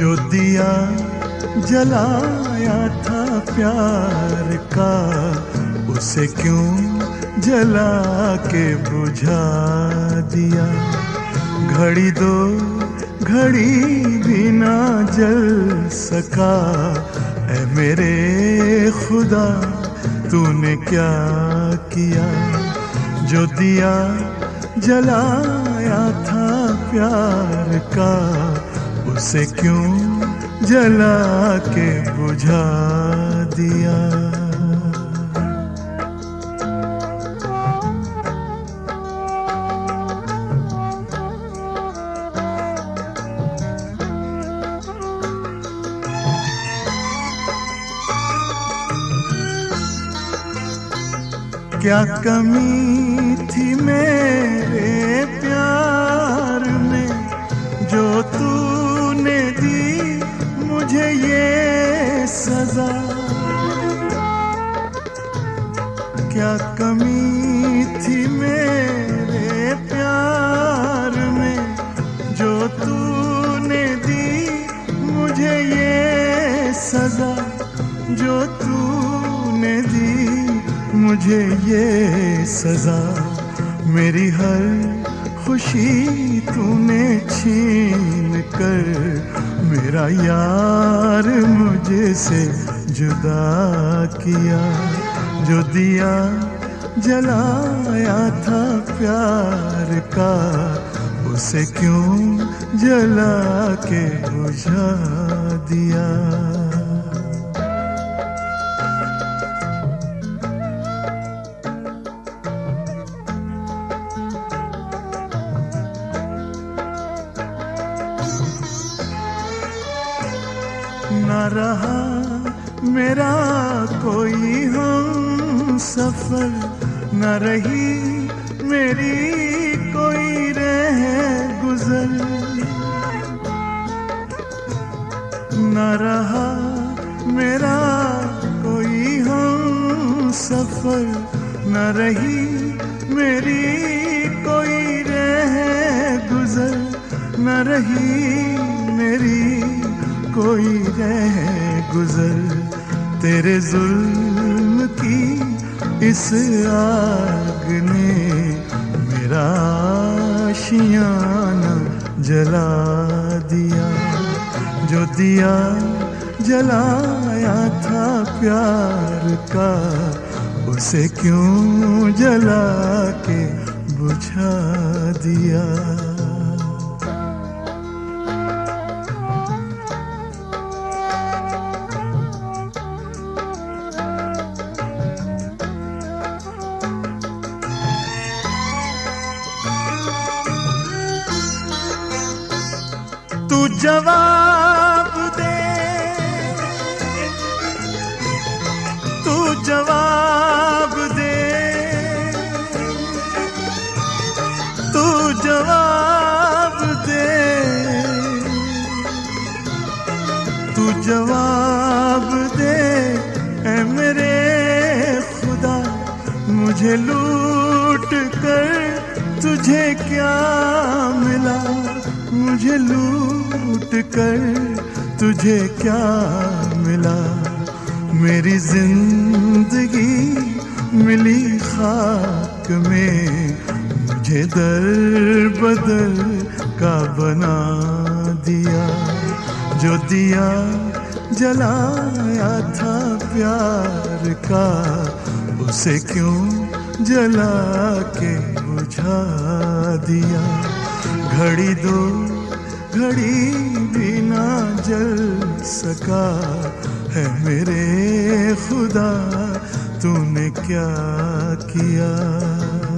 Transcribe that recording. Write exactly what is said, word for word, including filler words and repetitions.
जो दिया जलाया था प्यार का, उसे क्यों जला के बुझा दिया। घड़ी दो घड़ी भी ना जल सका, ऐ मेरे खुदा तूने क्या किया। जो दिया जलाया था प्यार का, उसे क्यों जला के बुझा दिया। क्या कमी थी मेरे प्यार में, जो तूने दी मुझे ये सजा। क्या कमी थी मेरे प्यार में, जो तूने दी मुझे ये सजा। जो तूने दी मुझे ये सजा, मेरी हर खुशी तूने छीन कर मेरा यार मुझे से जुदा किया। जो दिया जलाया था प्यार का, उसे क्यों जला के बुझा दिया। न रहा मेरा कोई हम सफर, न रही मेरी कोई रह गुजर। न रहा मेरा कोई हम सफर, न रही मेरी कोई रह गुजर। न रही मेरी कोई रह गुजर। तेरे जुल्म की इस आग ने मेरा आशियाना जला दिया। जो दिया जलाया था प्यार का, उसे क्यों जला के बुझा दिया। तू जवाब दे, तू जवाब दे, तू जवाब दे, तू जवाब दे। ऐ मेरे खुदा मुझे लूट कर तुझे क्या मिला। मुझे लूट कर तुझे क्या मिला। मेरी जिंदगी मिली खाक में, मुझे दर बदर का बना दिया। जो दिया जलाया था प्यार का, उसे क्यों जला के बुझा दिया। घड़ी दो घड़ी भी ना जल सका, है मेरे खुदा तूने क्या किया।